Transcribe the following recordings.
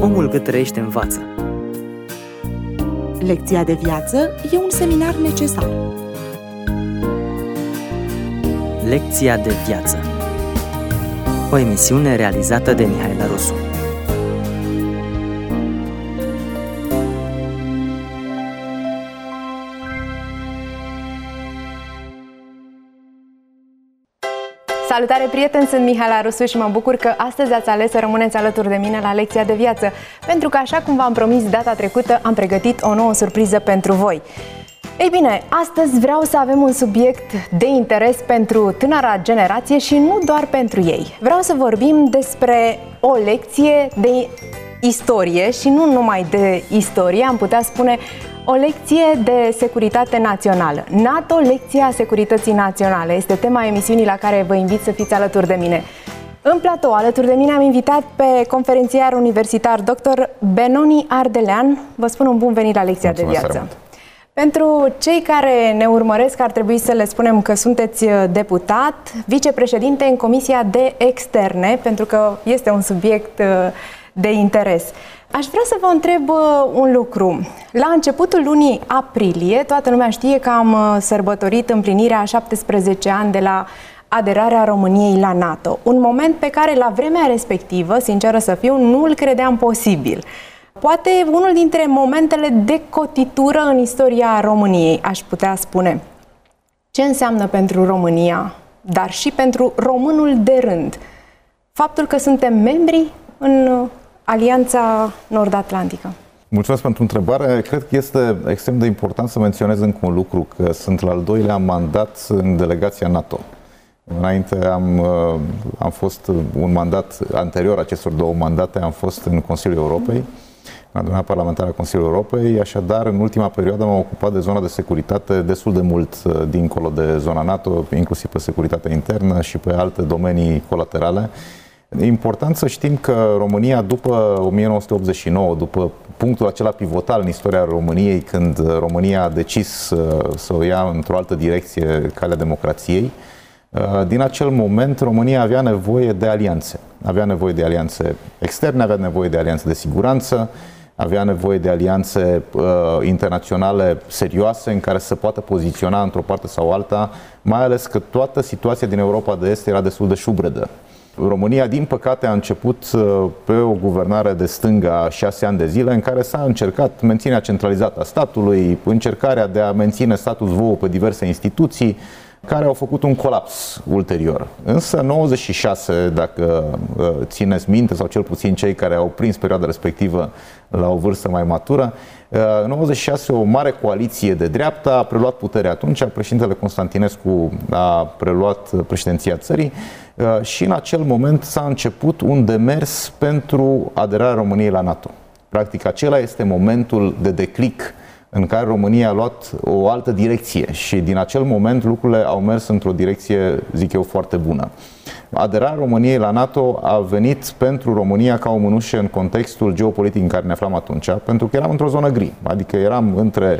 Omul cât trăiește învață. Lecția de viață e un seminar necesar. Lecția de viață. O emisiune realizată de Mihaela Rusu. Salutare, prieteni! Sunt Mihaela Rusu și mă bucur că astăzi ați ales să rămâneți alături de mine la Lecția de Viață, pentru că, așa cum v-am promis data trecută, am pregătit o nouă surpriză pentru voi. Ei bine, astăzi vreau să avem un subiect de interes pentru tânăra generație și nu doar pentru ei. Vreau să vorbim despre o lecție de istorie și nu numai de istorie, am putea spune o lecție de securitate națională. NATO, lecția securității naționale, este tema emisiunii la care vă invit să fiți alături de mine. În platou, alături de mine, am invitat pe conferențiar universitar dr. Benoni Ardelean. Vă spun un bun venit la Lecția de Viață. Pentru cei care ne urmăresc, ar trebui să le spunem că sunteți deputat, vicepreședinte în Comisia de Externe, pentru că este un subiect de interes. Aș vrea să vă întreb un lucru. La începutul lunii aprilie, toată lumea știe că am sărbătorit împlinirea a 17 ani de la aderarea României la NATO. Un moment pe care, la vremea respectivă, sinceră să fiu, nu îl credeam posibil. Poate unul dintre momentele de cotitură în istoria României, aș putea spune. Ce înseamnă pentru România, dar și pentru românul de rând, faptul că suntem membri în Alianța Nord-Atlantică? Mulțumesc pentru întrebare. Cred că este extrem de important să menționez încă un lucru, că sunt la al doilea mandat în delegația NATO. Înainte am fost un mandat anterior acestor două mandate, am fost în Consiliul Europei, în adunarea parlamentară a Consiliului Europei, așadar în ultima perioadă m-am ocupat de zona de securitate destul de mult dincolo de zona NATO, inclusiv pe securitatea internă și pe alte domenii colaterale. E important să știm că România, după 1989, după punctul acela pivotal în istoria României, când România a decis să o ia într-o altă direcție, calea democrației, din acel moment România avea nevoie de alianțe. Avea nevoie de alianțe externe, avea nevoie de alianțe de siguranță, avea nevoie de alianțe internaționale serioase în care să poată poziționa într-o parte sau alta, mai ales că toată situația din Europa de Est era destul de șubredă. România, din păcate, a început pe o guvernare de stânga 6 ani de zile în care s-a încercat menținerea centralizată a statului, încercarea de a menține status quo pe diverse instituții, care au făcut un colaps ulterior. Însă, în 96, dacă țineți minte, sau cel puțin cei care au prins perioada respectivă la o vârstă mai matură, în 96 o mare coaliție de dreapta a preluat puterea atunci, președintele Constantinescu a preluat președinția țării și în acel moment s-a început un demers pentru aderarea României la NATO. Practic, acela este momentul de declic în care România a luat o altă direcție și din acel moment lucrurile au mers într-o direcție, zic eu, foarte bună. Aderarea României la NATO a venit pentru România ca o mânușă în contextul geopolitic în care ne aflam atunci, pentru că eram într-o zonă gri, adică eram între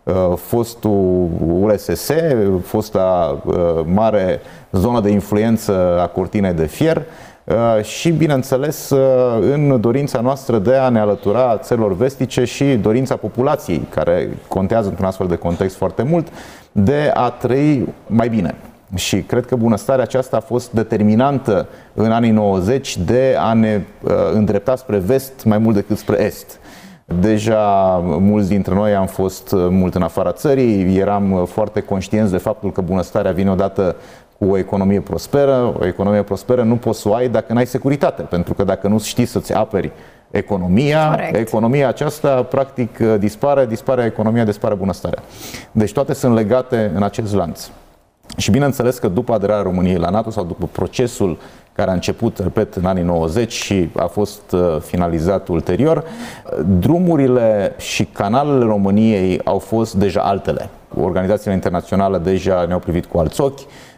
fostul URSS, fosta mare zonă de influență a cortinei de fier, și, bineînțeles, în dorința noastră de a ne alătura țărilor vestice și dorința populației, care contează într-un astfel de context foarte mult, de a trăi mai bine. Și cred că bunăstarea aceasta a fost determinantă în anii 90 de a ne îndrepta spre vest mai mult decât spre est. Deja mulți dintre noi am fost mult în afara țării, eram foarte conștienți de faptul că bunăstarea vine odată cu o economie prosperă. O economie prosperă nu poți să o ai dacă n-ai securitate, pentru că dacă nu știi să-ți aperi economia, corect, economia aceasta practic dispare economia, dispare bunăstarea. Deci toate sunt legate în acest lanț. Și bineînțeles că după aderarea României la NATO sau după procesul care a început, repet, în anii 90 și a fost finalizat ulterior, drumurile și canalele României au fost deja altele. Organizațiile internaționale deja ne-au privit cu alți ochi,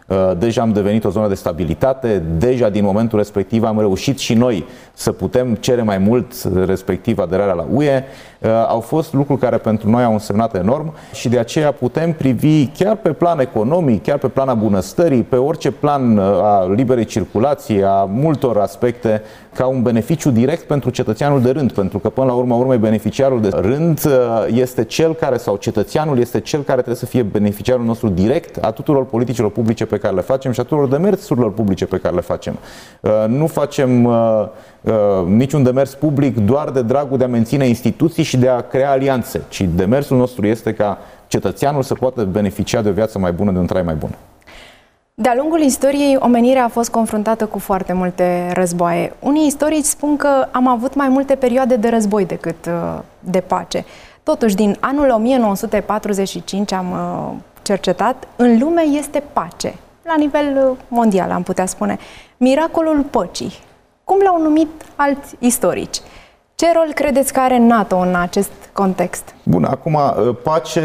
deja am devenit o zonă de stabilitate, deja din momentul respectiv am reușit și noi să putem cere mai mult, respectiv aderarea la UE. Au fost lucruri care pentru noi au însemnat enorm și de aceea putem privi chiar pe plan economic, chiar pe plan a bunăstării, pe orice plan a liberei circulații, a multor aspecte, ca un beneficiu direct pentru cetățeanul de rând, pentru că până la urma urmei beneficiarul de rând este cel care, sau cetățeanul este cel care trebuie să fie beneficiarul nostru direct a tuturor politicilor publice pe care le facem și a tuturor demersurilor publice pe care le facem. Nu facem niciun demers public doar de dragul de a menține instituții și de a crea alianțe, ci demersul nostru este ca cetățeanul să poată beneficia de o viață mai bună, de un trai mai bun. De-a lungul istoriei, omenirea a fost confruntată cu foarte multe războaie. Unii istorici spun că am avut mai multe perioade de război decât de pace. Totuși, din anul 1945 am cercetat, în lume este pace. La nivel mondial, am putea spune. Miracolul păcii. Cum l-au numit alți istorici? Ce rol credeți că are NATO în acest context? Bun, acum, pace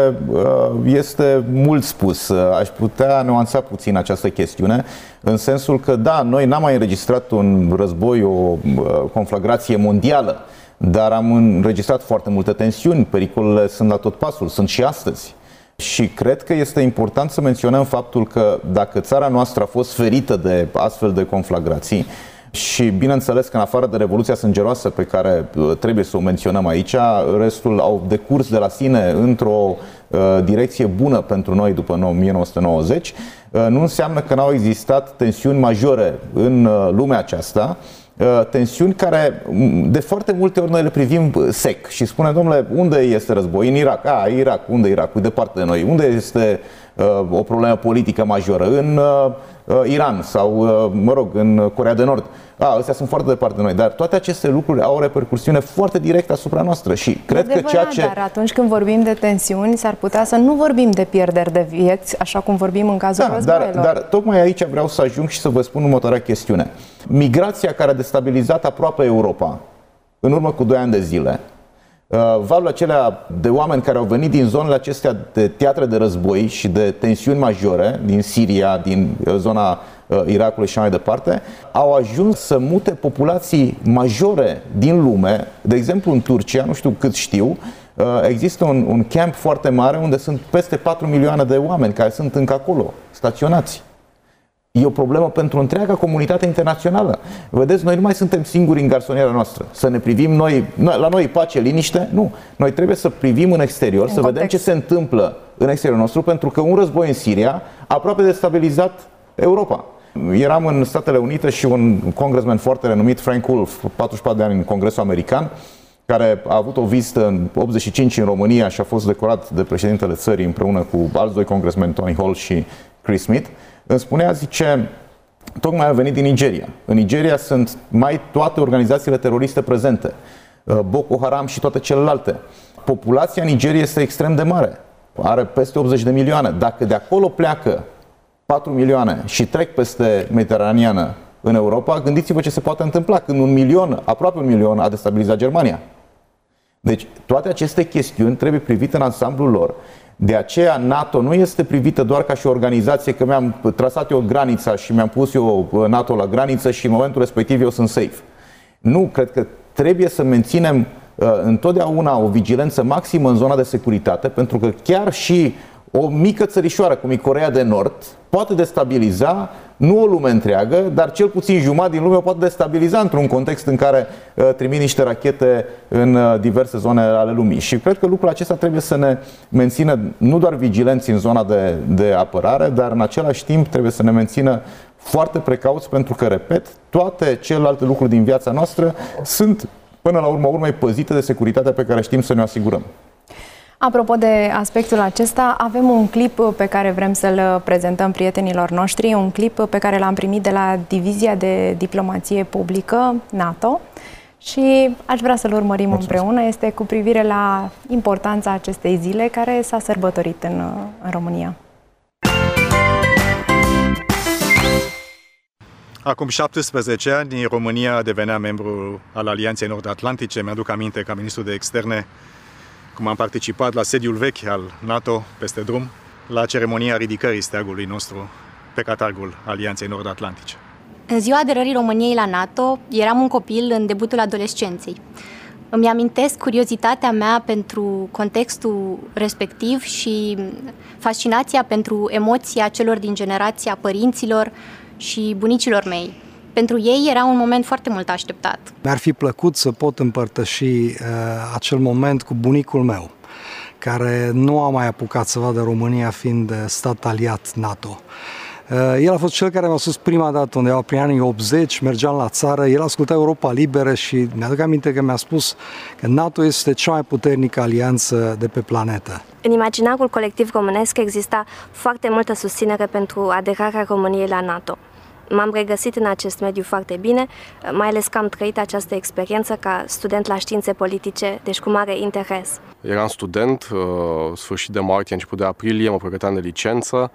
este mult spus. Aș putea nuanța puțin această chestiune, în sensul că, da, noi n-am mai înregistrat un război, o conflagrație mondială, dar am înregistrat foarte multe tensiuni, pericolele sunt la tot pasul, sunt și astăzi. Și cred că este important să menționăm faptul că dacă țara noastră a fost ferită de astfel de conflagrații, și bineînțeles că în afară de Revoluția Sângeroasă pe care trebuie să o menționăm aici, restul au decurs de la sine într-o direcție bună pentru noi după 1990, nu înseamnă că n-au existat tensiuni majore în lumea aceasta, tensiuni care de foarte multe ori noi le privim sec și spunem, domnule, unde este război? În Irak. Irak. Unde e Irak? Departe de noi. Unde este o problemă politică majoră? În Iran sau, mă rog, în Coreea de Nord. Astea sunt foarte departe de noi, dar toate aceste lucruri au o repercusiune foarte directă asupra noastră și cred că ceea ce... Dar atunci când vorbim de tensiuni, s-ar putea să nu vorbim de pierderi de vieți, așa cum vorbim în cazul războaielor. Dar tocmai aici vreau să ajung și să vă spun următoarea chestiune. Migrația care a destabilizat aproape Europa în urmă cu 2 ani de zile, valul acelea de oameni care au venit din zonele acestea de teatre de război și de tensiuni majore, din Siria, din zona Irakului și mai departe, au ajuns să mute populații majore din lume. De exemplu, în Turcia, nu știu cât știu, există un camp foarte mare unde sunt peste 4 milioane de oameni care sunt încă acolo, staționați. E o problemă pentru întreaga comunitate internațională. Vedeți, noi nu mai suntem singuri în garsoniera noastră. Să ne privim noi, la noi pace, liniște? Nu. Noi trebuie să privim în exterior, să vedem ce se întâmplă în exteriorul nostru, pentru că un război în Siria aproape destabilizat Europa. Eram în Statele Unite și un congressman foarte renumit, Frank Wolf, 44 de ani în Congresul American, care a avut o vizită în 85 în România și a fost decorat de președintele țării împreună cu alți 2 congressmeni, Tony Hall și Chris Smith, îmi spunea, zice, tocmai a venit din Nigeria. În Nigeria sunt mai toate organizațiile teroriste prezente, Boko Haram și toate celelalte. Populația Nigeriei este extrem de mare, are peste 80 de milioane. Dacă de acolo pleacă 4 milioane și trec peste Mediteraneană în Europa, gândiți-vă ce se poate întâmpla când 1 milion, aproape 1 milion, a destabilizat Germania. Deci toate aceste chestiuni trebuie privite în ansamblul lor. De aceea NATO nu este privită doar ca și o organizație că mi-am trasat eu granița și mi-am pus eu NATO la graniță și în momentul respectiv eu sunt safe. Nu, cred că trebuie să menținem întotdeauna o vigilență maximă în zona de securitate, pentru că chiar și o mică țărișoară, cum e Coreea de Nord, poate destabiliza nu o lume întreagă, dar cel puțin jumătate din lume o poate destabiliza într-un context în care trimit niște rachete în diverse zone ale lumii. Și cred că lucrul acesta trebuie să ne mențină nu doar vigilenți în zona de apărare, dar în același timp trebuie să ne mențină foarte precauți, pentru că, repet, toate celelalte lucruri din viața noastră sunt, până la urma urmei, păzite de securitatea pe care știm să ne asigurăm. Apropo de aspectul acesta, avem un clip pe care vrem să-l prezentăm prietenilor noștri, un clip pe care l-am primit de la Divizia de Diplomație Publică NATO și aș vrea să-l urmărim împreună. Este cu privire la importanța acestei zile care s-a sărbătorit în România. Acum 17 ani, România devenea membru al Alianței Nord-Atlantice. Mi-aduc aminte ca ministru de externe cum am participat la sediul vechi al NATO peste drum, la ceremonia ridicării steagului nostru pe catargul Alianței Nord-Atlantice. În ziua aderării României la NATO, eram un copil în debutul adolescenței. Îmi amintesc curiozitatea mea pentru contextul respectiv și fascinația pentru emoția celor din generația părinților și bunicilor mei. Pentru ei era un moment foarte mult așteptat. Mi-ar fi plăcut să pot împărtăși acel moment cu bunicul meu, care nu a mai apucat să vadă România fiind stat aliat NATO. El a fost cel care m-a spus prima dată, undeva prin anii 80, mergeam la țară, el asculta Europa Liberă și mi-aduc aminte că mi-a spus că NATO este cea mai puternică alianță de pe planetă. În imaginarul colectiv românesc exista foarte multă susținere pentru aderarea României la NATO. M-am regăsit în acest mediu foarte bine, mai ales că am trăit această experiență ca student la științe politice, deci cu mare interes. Eram student, sfârșit de martie, început de aprilie, mă pregăteam de licență,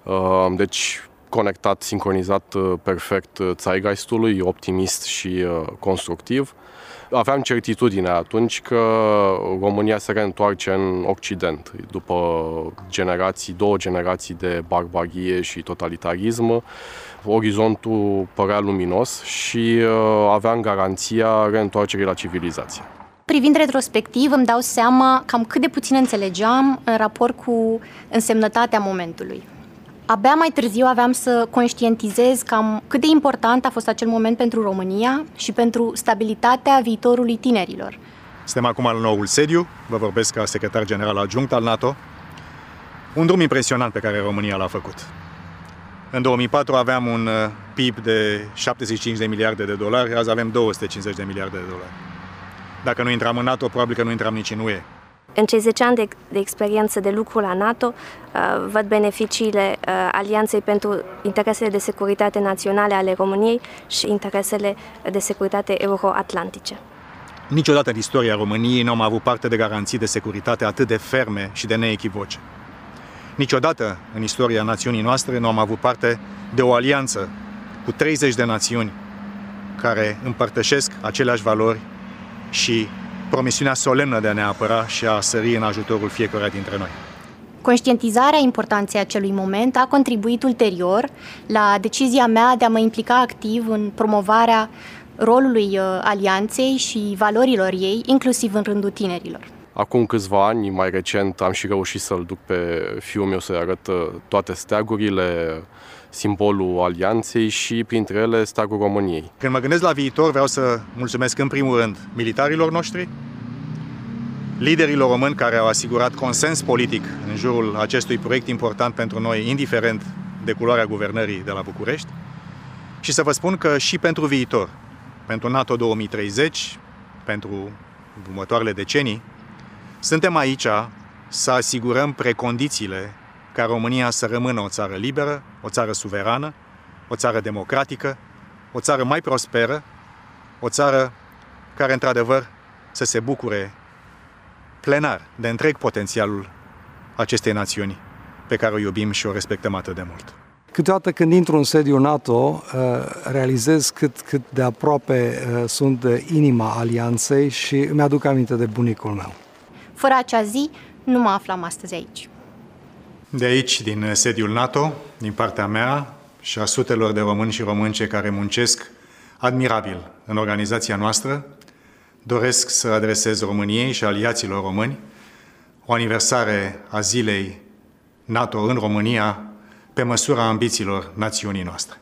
deci conectat, sincronizat perfect zeitgeistului, optimist și constructiv. Aveam certitudinea atunci că România se reîntoarce în Occident, după două generații de barbarie și totalitarism. Orizontul părea luminos și aveam garanția reîntoarcerii la civilizație. Privind retrospectiv, îmi dau seama cam cât de puțin înțelegeam în raport cu însemnătatea momentului. Abia mai târziu aveam să conștientizez cam cât de important a fost acel moment pentru România și pentru stabilitatea viitorului tinerilor. Suntem acum în noul sediu, vă vorbesc ca secretar general adjunct al NATO. Un drum impresionant pe care România l-a făcut. În 2004 aveam un PIB de 75 de miliarde de dolari, azi avem 250 de miliarde de dolari. Dacă nu intram în NATO, probabil că nu intram nici în UE. În cei 10 ani de experiență de lucru la NATO, văd beneficiile alianței pentru interesele de securitate naționale ale României și interesele de securitate euroatlantice. Niciodată în istoria României nu am avut parte de garanții de securitate atât de ferme și de neechivoce. Niciodată în istoria națiunii noastre nu am avut parte de o alianță cu 30 de națiuni care împărtășesc aceleași valori și promisiunea solemnă de a ne apăra și a sări în ajutorul fiecăruia dintre noi. Conștientizarea importanței acelui moment a contribuit ulterior la decizia mea de a mă implica activ în promovarea rolului alianței și valorilor ei, inclusiv în rândul tinerilor. Acum câțiva ani, mai recent, am și reușit să-l duc pe fiul meu să-i arăt toate steagurile, simbolul alianței și printre ele steagul României. Când mă gândesc la viitor, vreau să mulțumesc în primul rând militarilor noștri, liderilor români care au asigurat consens politic în jurul acestui proiect important pentru noi, indiferent de culoarea guvernării de la București, și să vă spun că și pentru viitor, pentru NATO 2030, pentru următoarele decenii, suntem aici să asigurăm precondițiile ca România să rămână o țară liberă, o țară suverană, o țară democratică, o țară mai prosperă, o țară care, într-adevăr, să se bucure plenar de întreg potențialul acestei națiuni pe care o iubim și o respectăm atât de mult. Câteodată când intru în sediul NATO, realizez cât de aproape sunt de inima alianței și îmi aduc aminte de bunicul meu. Fără acea zi, nu mă aflam astăzi aici. De aici, din sediul NATO, din partea mea și a sutelor de români și românce care muncesc admirabil în organizația noastră, doresc să adresez României și aliaților români o aniversare a zilei NATO în România pe măsura ambițiilor națiunii noastre.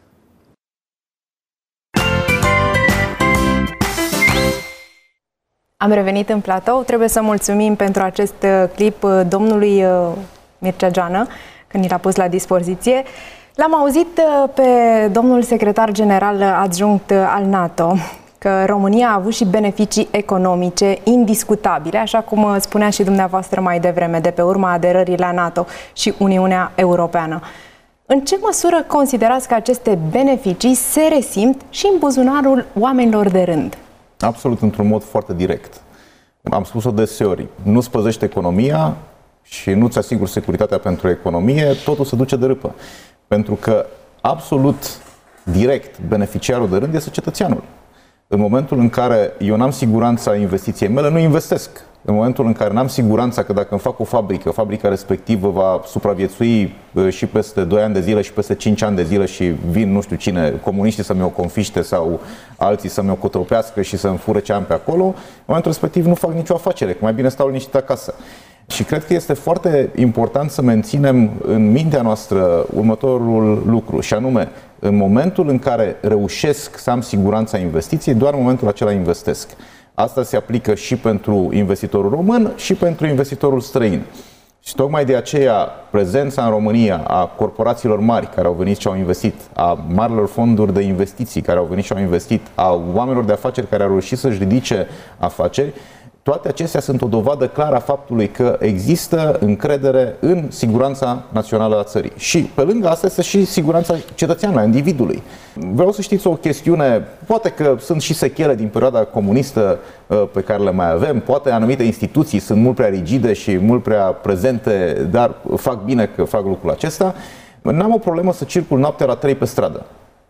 Am revenit în platou. Trebuie să mulțumim pentru acest clip domnului Mircea Joană, când ni l-a pus la dispoziție. L-am auzit pe domnul secretar general adjunct al NATO că România a avut și beneficii economice indiscutabile, așa cum spunea și dumneavoastră mai devreme, de pe urma aderării la NATO și Uniunea Europeană. În ce măsură considerați că aceste beneficii se resimt și în buzunarul oamenilor de rând? Absolut, într-un mod foarte direct. Am spus-o deseori, nu-ți păzești economia și nu-ți asiguri securitatea pentru economie, totul se duce de râpă. Pentru că absolut direct beneficiarul de rând este cetățeanul. În momentul în care eu n-am siguranța investiției mele, nu investesc în momentul în care n-am siguranța că dacă îmi fac o fabrica respectivă va supraviețui și peste 2 ani de zile și peste 5 ani de zile și vin nu știu cine, comuniștii să mi-o confiște sau alții să mi-o cotropească și să-mi fură ce am pe acolo, în momentul respectiv nu fac nicio afacere, că mai bine stau liniștit acasă. Și cred că este foarte important să menținem în mintea noastră următorul lucru, și anume, în momentul în care reușesc să am siguranța investiției, doar în momentul acela investesc. Asta se aplică și pentru investitorul român și pentru investitorul străin. Și tocmai de aceea prezența în România a corporațiilor mari care au venit și au investit, a marilor fonduri de investiții care au venit și au investit, a oamenilor de afaceri care au reușit să-și ridice afaceri, toate acestea sunt o dovadă clară a faptului că există încredere în siguranța națională a țării. Și pe lângă asta este și siguranța cetățeanului, a individului. Vreau să știți o chestiune, poate că sunt și sechele din perioada comunistă pe care le mai avem, poate anumite instituții sunt mult prea rigide și mult prea prezente, dar fac bine că fac lucrul acesta. N-am o problemă să circul noaptea la 3 pe stradă.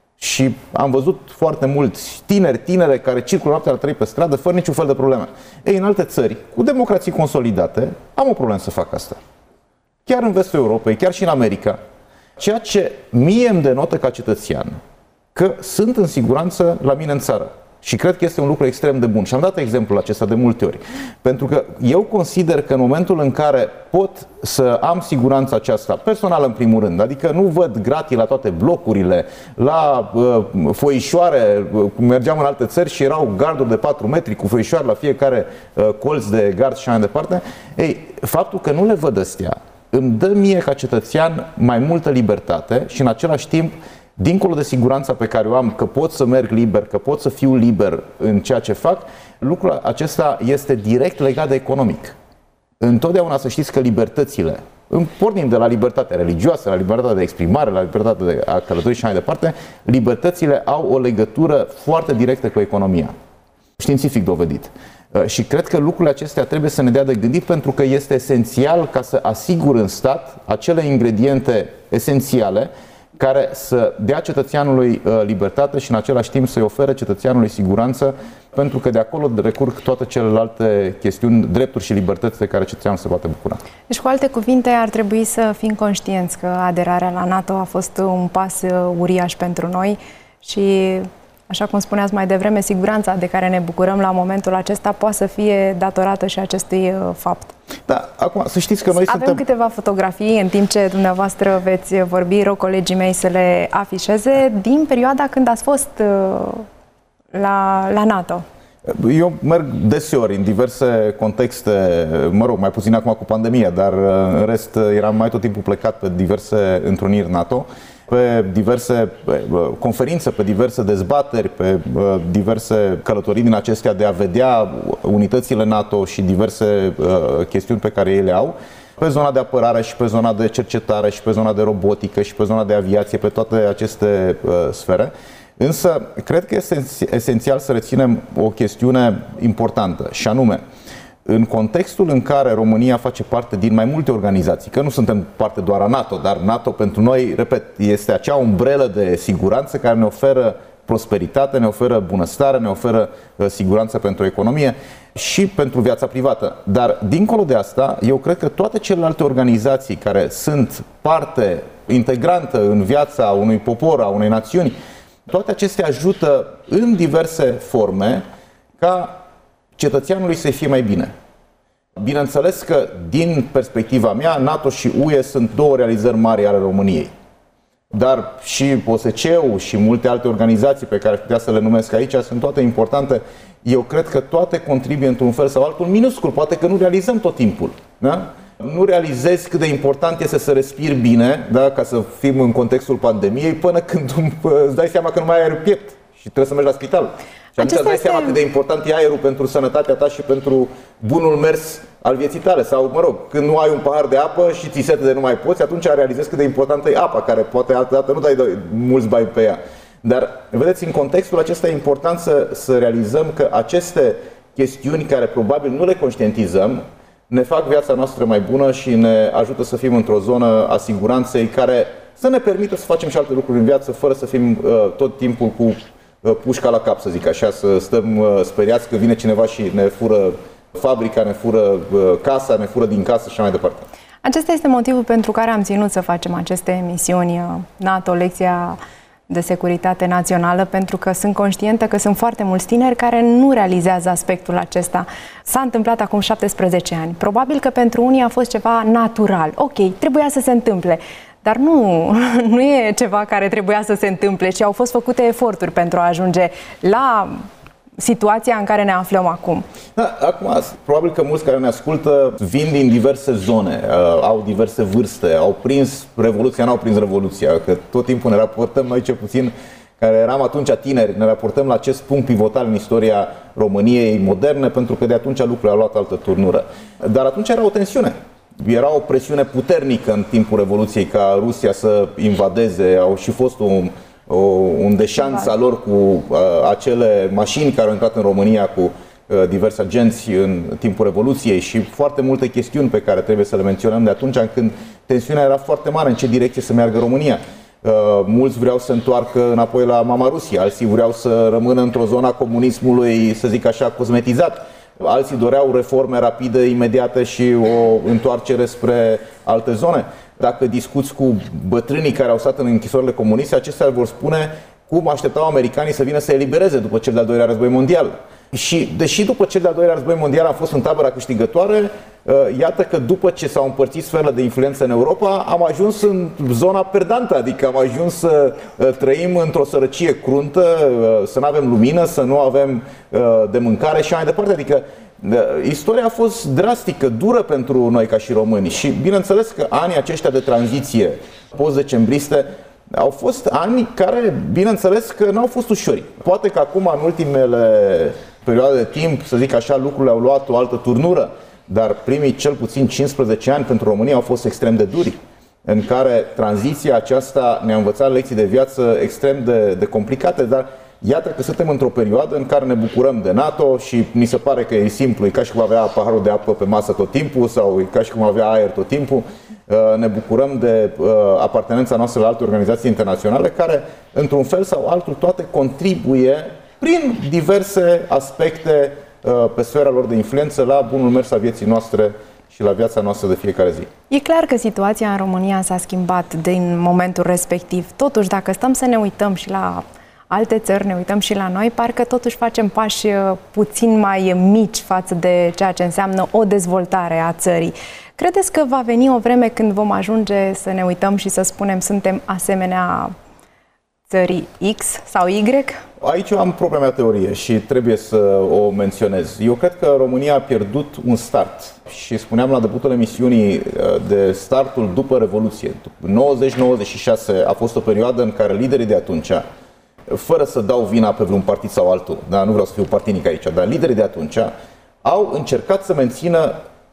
Și am văzut foarte mulți tinere care circulă noaptea la 3 pe stradă fără niciun fel de probleme. Ei, în alte țări, cu democrații consolidate, am o problemă să fac asta. Chiar în vestul Europei, chiar și în America. Ceea ce mie îmi denotă ca cetățean că sunt în siguranță la mine în țară. Și cred că este un lucru extrem de bun. Și am dat exemplul acesta de multe ori. Pentru că eu consider că în momentul în care pot să am siguranța aceasta, personală în primul rând, adică nu văd gratii la toate blocurile, la foișoare, mergeam în alte țări și erau garduri de 4 metri cu foișoare la fiecare colț de gard și așa mai departe, ei, faptul că nu le văd astea îmi dă mie ca cetățean mai multă libertate și în același timp, dincolo de siguranța pe care o am, că pot să merg liber, că pot să fiu liber în ceea ce fac, lucrul acesta este direct legat de economic. Întotdeauna să știți că libertățile, pornim de la libertatea religioasă, la libertatea de exprimare, la libertatea de a călători și mai departe, libertățile au o legătură foarte directă cu economia. Științific dovedit. Și cred că lucrurile acestea trebuie să ne dea de gândit, pentru că este esențial ca să asigur în stat acele ingrediente esențiale care să dea cetățeanului libertate și în același timp să-i ofere cetățeanului siguranță, pentru că de acolo recurg toate celelalte chestiuni, drepturi și libertăți de care cetățeanul se poate bucura. Deci, cu alte cuvinte, ar trebui să fim conștienți că aderarea la NATO a fost un pas uriaș pentru noi și, așa cum spuneați mai devreme, siguranța de care ne bucurăm la momentul acesta poate să fie datorată și acestui fapt. Da, acum să știți că noi avem câteva fotografii în timp ce dumneavoastră veți vorbi, rog colegii mei să le afișeze, din perioada când ați fost la NATO. Eu merg deseori în diverse contexte, mă rog, mai puțin acum cu pandemia, dar în rest eram mai tot timpul plecat pe diverse întruniri NATO, pe diverse conferințe, pe diverse dezbateri, pe diverse călătorii din acestea de a vedea unitățile NATO și diverse chestiuni pe care ei le au, pe zona de apărare și pe zona de cercetare și pe zona de robotică și pe zona de aviație, pe toate aceste sfere. Însă, cred că este esențial să reținem o chestiune importantă, și anume, în contextul în care România face parte din mai multe organizații, că nu suntem parte doar a NATO, dar NATO pentru noi, repet, este acea umbrelă de siguranță care ne oferă prosperitate, ne oferă bunăstare, ne oferă siguranță pentru economie și pentru viața privată. Dar, dincolo de asta, eu cred că toate celelalte organizații care sunt parte integrantă în viața unui popor, a unei națiuni, toate acestea ajută în diverse forme ca cetățeanului să fie mai bine. Bineînțeles că, din perspectiva mea, NATO și UE sunt două realizări mari ale României. Dar și OSCE-ul și multe alte organizații pe care aș putea să le numesc aici sunt toate importante. Eu cred că toate contribuie într-un fel sau altul, minuscul, poate că nu realizăm tot timpul. Da? Nu realizezi cât de important este să respiri bine, da? Ca să fim în contextul pandemiei, până când îți dai seama că nu mai ai aer în piept și trebuie să mergi la spital. Și atunci îți dai seama cât de important e aerul pentru sănătatea ta și pentru bunul mers al vieții tale. Sau, mă rog, când nu ai un pahar de apă și ți sete de nu mai poți, atunci realizezi cât de importantă e apa, care poate altădată nu dai mulți bani pe ea. Dar, vedeți, în contextul acesta e important să realizăm că aceste chestiuni care probabil nu le conștientizăm ne fac viața noastră mai bună și ne ajută să fim într-o zonă a siguranței care să ne permită să facem și alte lucruri în viață fără să fim tot timpul cu pușca la cap, să zic așa, să stăm speriați că vine cineva și ne fură fabrica, ne fură casa, ne fură din casă și așa mai departe. Acesta este motivul pentru care am ținut să facem aceste emisiuni NATO, lecția de securitate națională, pentru că sunt conștientă că sunt foarte mulți tineri care nu realizează aspectul acesta. S-a întâmplat acum 17 ani. Probabil că pentru unii a fost ceva natural. Ok, trebuia să se întâmple. Dar nu e ceva care trebuia să se întâmple, ci au fost făcute eforturi pentru a ajunge la situația în care ne aflăm acum. Da, acum, probabil că mulți care ne ascultă vin din diverse zone, au diverse vârste, au prins Revoluția, n-au prins Revoluția, că tot timpul ne raportăm noi, cel puțin, care eram atunci tineri, ne raportăm la acest punct pivotal în istoria României moderne, pentru că de atunci lucrurile au luat altă turnură. Dar atunci era o tensiune. Era o presiune puternică în timpul Revoluției ca Rusia să invadeze, au și fost un deșanț al lor cu acele mașini care au intrat în România cu diversi agenți în timpul Revoluției și foarte multe chestiuni pe care trebuie să le menționăm de atunci, când tensiunea era foarte mare în ce direcție să meargă România. Mulți vreau să întoarcă înapoi la mama Rusia, alții vreau să rămână într-o zonă a comunismului, să zic așa, cosmetizat. Alții doreau reforme rapide, imediate și o întoarcere spre alte zone. Dacă discuți cu bătrânii care au stat în închisorile comuniste, acestea vor spune cum așteptau americanii să vină să elibereze după cel de-al doilea război mondial. Și deși după cel de-al doilea război mondial am fost în tabăra câștigătoare, iată că după ce s-au împărțit sferele de influență în Europa, am ajuns în zona perdantă, adică am ajuns să trăim într-o sărăcie cruntă, să nu avem lumină, să nu avem de mâncare și mai departe. Adică istoria a fost drastică, dură pentru noi ca și români și bineînțeles că anii aceștia de tranziție post-decembriste au fost ani care, bineînțeles că n-au fost ușori. Poate că acum, în ultimele perioade de timp, să zic așa, lucrurile au luat o altă turnură, dar primii cel puțin 15 ani pentru România au fost extrem de duri, în care tranziția aceasta ne-a învățat lecții de viață extrem de complicate, dar iată că suntem într-o perioadă în care ne bucurăm de NATO și ni se pare că e simplu, e ca și cum avea paharul de apă pe masă tot timpul sau e ca și cum avea aer tot timpul. Ne bucurăm de apartenența noastră la alte organizații internaționale care, într-un fel sau altul, toate contribuie prin diverse aspecte pe sfera lor de influență la bunul mers a vieții noastre și la viața noastră de fiecare zi. E clar că situația în România s-a schimbat din momentul respectiv. Totuși, dacă stăm să ne uităm și la alte țări, ne uităm și la noi, parcă totuși facem pași puțin mai mici față de ceea ce înseamnă o dezvoltare a țării. Credeți că va veni o vreme când vom ajunge să ne uităm și să spunem suntem asemenea țării X sau Y? Aici am propria mea teorie și trebuie să o menționez. Eu cred că România a pierdut un start și spuneam la debutul emisiunii de startul după Revoluție. 90-96 a fost o perioadă în care liderii de atunci, fără să dau vina pe vreun partid sau altul, dar nu vreau să fiu partinic aici, dar liderii de atunci au încercat să mențină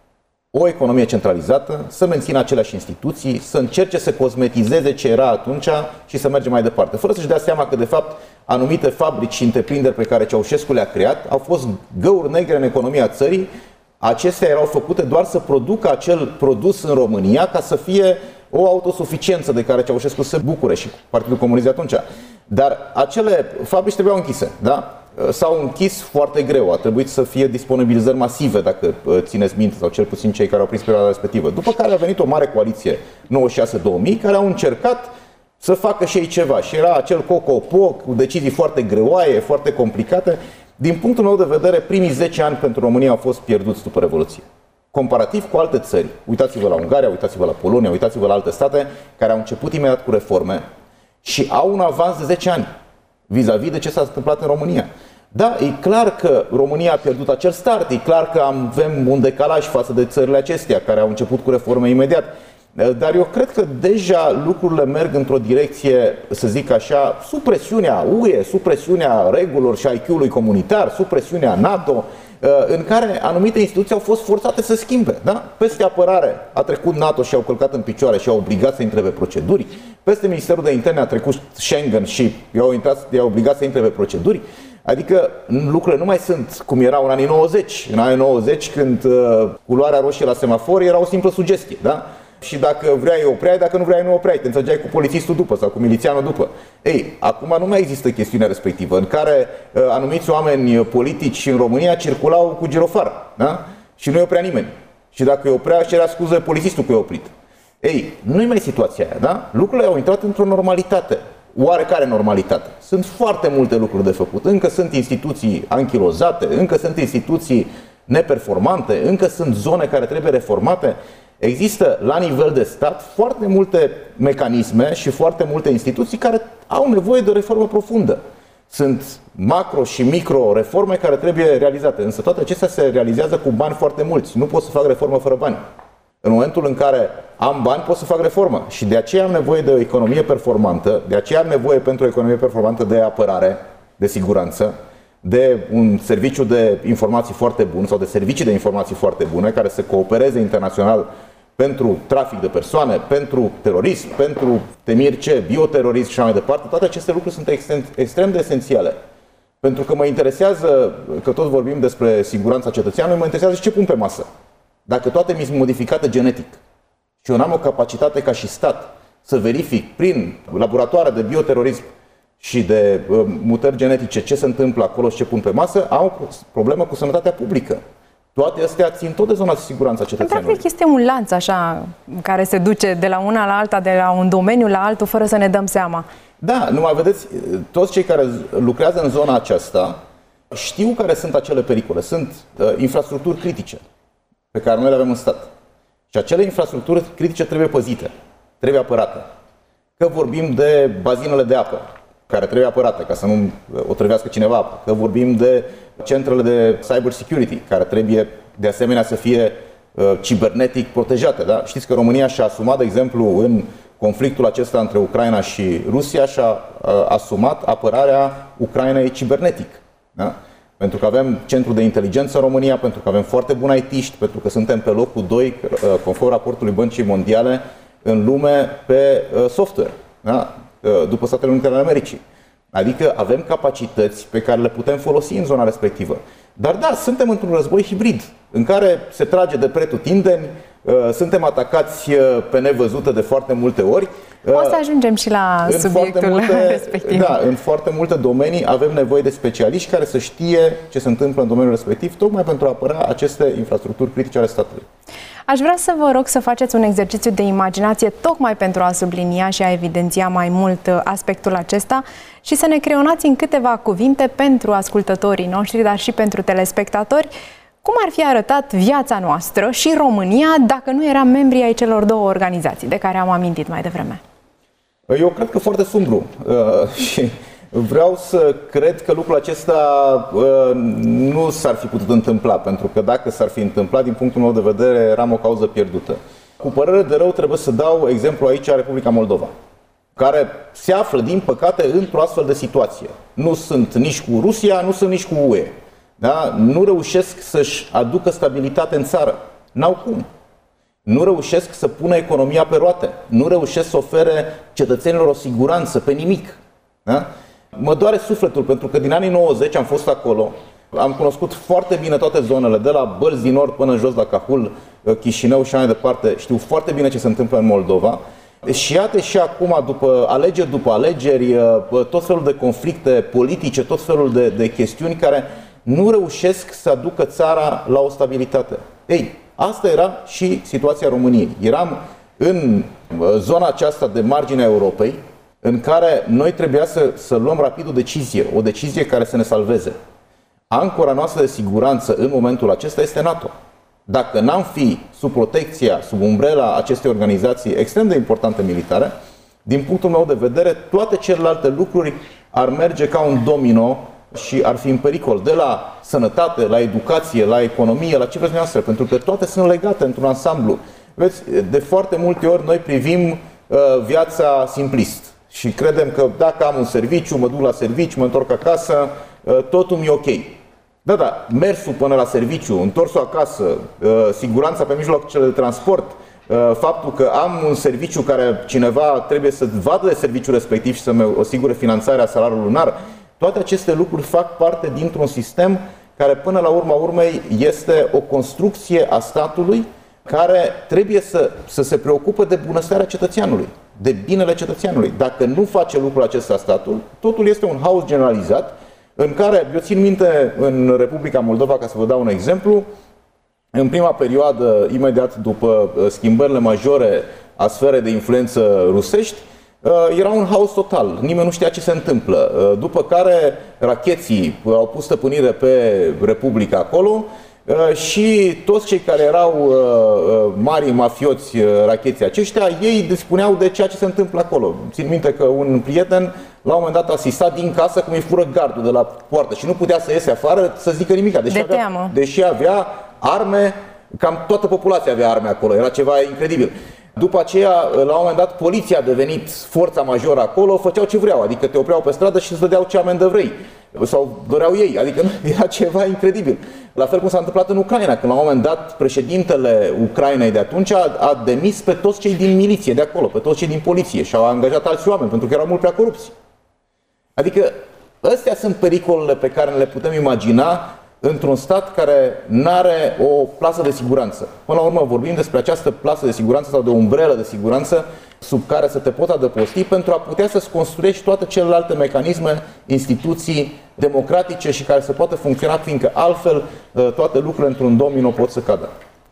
o economie centralizată, să mențină aceleași instituții, să încerce să cosmetizeze ce era atunci și să mergem mai departe. Fără să-și dea seama că, de fapt, anumite fabrici și întreprinderi pe care Ceaușescu le-a creat au fost găuri negre în economia țării. Acestea erau făcute doar să producă acel produs în România ca să fie o autosuficiență de care Ceaușescu se bucure și Partidul Comunist de atunci. Dar acele fabrici trebuiau închise, da? S-au închis foarte greu, a trebuit să fie disponibilizări masive, dacă țineți minte, sau cel puțin cei care au prins perioada respectivă. După care a venit o mare coaliție, 96-2000, care au încercat să facă și ei ceva. Și era acel cocopoc, cu decizii foarte greoaie, foarte complicate. Din punctul meu de vedere, primii 10 ani pentru România au fost pierduți după Revoluție. Comparativ cu alte țări, uitați-vă la Ungaria, uitați-vă la Polonia, uitați-vă la alte state care au început imediat cu reforme și au un avans de 10 ani vis-a-vis de ce s-a întâmplat în România. Da, e clar că România a pierdut acel start, e clar că avem un decalaj față de țările acestea care au început cu reforme imediat. Dar eu cred că deja lucrurile merg într-o direcție, să zic așa, sub presiunea UE, sub presiunea regulilor și IQ-ului comunitar, sub presiunea NATO, în care anumite instituții au fost forțate să schimbe. Da? Peste apărare a trecut NATO și au călcat în picioare și au obligat să intre pe proceduri. Peste Ministerul de Interne a trecut Schengen și i-au obligat să intre pe proceduri. Adică lucrurile nu mai sunt cum erau în anii 90. În anii 90, când culoarea roșie la semafor era o simplă sugestie. Da? și dacă vreai opreai, dacă nu vreai nu opreai, te înțelegeai cu polițistul după sau cu milițianul după. Ei, acum nu mai există chestiunea respectivă în care anumiți oameni politici în România circulau cu girofar, da? Și nu-i oprea nimeni. Și dacă îi oprea, își cerea scuze polițistul că i-a oprit. Ei, nu-i mai situația aia, da? Lucrurile au intrat într-o normalitate. Oarecare normalitate. Sunt foarte multe lucruri de făcut. Încă sunt instituții anchilozate, încă sunt instituții neperformante, încă sunt zone care trebuie reformate. Există la nivel de stat foarte multe mecanisme și foarte multe instituții care au nevoie de o reformă profundă. Sunt macro și micro reforme care trebuie realizate, însă toate acestea se realizează cu bani foarte mulți. Nu pot să fac reformă fără bani. În momentul în care am bani, pot să fac reformă. Și de aceea am nevoie de o economie performantă, de aceea am nevoie pentru o economie performantă de apărare, de siguranță, de un serviciu de informații foarte bun sau de servicii de informații foarte bune care să coopereze internațional pentru trafic de persoane, pentru terorism, pentru temiri ce, bioterorism și așa mai departe. Toate aceste lucruri sunt extrem de esențiale. Pentru că mă interesează, că tot vorbim despre siguranța cetățeanului, mă interesează și ce pun pe masă. Dacă toate mi sunt modificate genetic și eu n-am o capacitate ca și stat să verific prin laboratoare de bioterorism și de mutări genetice ce se întâmplă acolo și ce pun pe masă, am o problemă cu sănătatea publică. Toate astea țin tot de zona de siguranță a cetățenilor. Practic este un lanț așa care se duce de la una la alta, de la un domeniu la altul, fără să ne dăm seama. Da, numai vedeți, toți cei care lucrează în zona aceasta știu care sunt acele pericole. Sunt infrastructuri critice pe care noi le avem în stat. Și acele infrastructuri critice trebuie păzite, trebuie apărate. Că vorbim de bazinele de apă, care trebuie apărate ca să nu o trăvească cineva apă. Că vorbim de centrele de cyber security, care trebuie de asemenea să fie cibernetic protejate. Da? Știți că România și-a asumat, de exemplu, în conflictul acesta între Ucraina și Rusia, și-a asumat apărarea Ucrainei cibernetic. Da? Pentru că avem centru de inteligență în România, pentru că avem foarte buni IT-ști, pentru că suntem pe locul 2, conform raportului Băncii Mondiale, în lume pe software, da? După Statele Unite ale Americii. Adică avem capacități pe care le putem folosi în zona respectivă. Dar da, suntem într-un război hibrid, în care se trage de pretutindeni, suntem atacați pe nevăzute de foarte multe ori. O să ajungem și la subiectul respectiv. Da, în foarte multe domenii avem nevoie de specialiști care să știe ce se întâmplă în domeniul respectiv, tocmai pentru a apăra aceste infrastructuri critice ale statului. Aș vrea să vă rog să faceți un exercițiu de imaginație tocmai pentru a sublinia și a evidenția mai mult aspectul acesta și să ne creionați în câteva cuvinte pentru ascultătorii noștri, dar și pentru telespectatori, cum ar fi arătat viața noastră și România dacă nu eram membri ai celor două organizații de care am amintit mai devreme. Eu cred că foarte sumbru și vreau să cred că lucrul acesta nu s-ar fi putut întâmpla, pentru că dacă s-ar fi întâmplat, din punctul meu de vedere, eram o cauză pierdută. Cu părere de rău trebuie să dau exemplu aici a Republica Moldova, care se află, din păcate, într-o astfel de situație. Nu sunt nici cu Rusia, nu sunt nici cu UE. Da? Nu reușesc să-și aducă stabilitate în țară. N-au cum. Nu reușesc să pună economia pe roate. Nu reușesc să ofere cetățenilor o siguranță pe nimic. Da? Mă doare sufletul, pentru că din anii 90 am fost acolo. Am cunoscut foarte bine toate zonele, de la Bălți din Nord până jos la Cahul, Chișinău și așa mai departe. Știu foarte bine ce se întâmplă în Moldova. Și iată și acum, după alegeri, tot felul de conflicte politice, tot felul de chestiuni care nu reușesc să aducă țara la o stabilitate. Ei, asta era și situația României. Eram în zona aceasta de marginea Europei, în care noi trebuia să luăm rapid o decizie care să ne salveze. Ancora noastră de siguranță în momentul acesta este NATO. Dacă n-am fi sub protecția, sub umbrela acestei organizații extrem de importante militare, din punctul meu de vedere, toate celelalte lucruri ar merge ca un domino și ar fi în pericol, de la sănătate, la educație, la economie, la ce vreți noastră, pentru că toate sunt legate într-un ansamblu. Vedeți, de foarte multe ori noi privim viața simplist și credem că dacă am un serviciu, mă duc la serviciu, mă întorc acasă, totul mi-e ok. Da, mersul până la serviciu, întorsul acasă, siguranța pe mijloacele de transport, faptul că am un serviciu care cineva trebuie să vadă de serviciul respectiv și să-mi asigure finanțarea salariului lunar, toate aceste lucruri fac parte dintr-un sistem care până la urma urmei este o construcție a statului care trebuie să se preocupe de bunăstarea cetățeanului, de binele cetățeanului. Dacă nu face lucrul acesta statul, totul este un haos generalizat în care, eu țin minte, în Republica Moldova, ca să vă dau un exemplu, în prima perioadă, imediat după schimbările majore a sferei de influență rusești, era un haos total, nimeni nu știa ce se întâmplă. După care racheții au pus stăpânire pe Republica acolo și toți cei care erau mari mafioți racheții aceștia, ei dispuneau de ceea ce se întâmplă acolo. Țin minte că un prieten la un moment dat asista din casă cum îi fură gardul de la poartă și nu putea să iese afară să zică nimic, deși avea arme, cam toată populația avea arme acolo, era ceva incredibil. După aceea, la un moment dat, poliția a devenit forța majoră acolo, făceau ce vreau, adică te opreau pe stradă și îți dădeau ce amendă vrei. Sau doreau ei, adică era ceva incredibil. La fel cum s-a întâmplat în Ucraina, când la un moment dat președintele Ucrainei de atunci a demis pe toți cei din miliție de acolo, pe toți cei din poliție și au angajat alți oameni, pentru că erau mult prea corupți. Adică astea sunt pericolele pe care le putem imagina într-un stat care nu are o plasă de siguranță. Până la urmă vorbim despre această plasă de siguranță sau de o umbrelă de siguranță sub care să te poți adăposti pentru a putea să-ți construiești toate celelalte mecanisme, instituții democratice și care să poată funcționa, fiindcă altfel toate lucrurile într-un domino pot să cadă.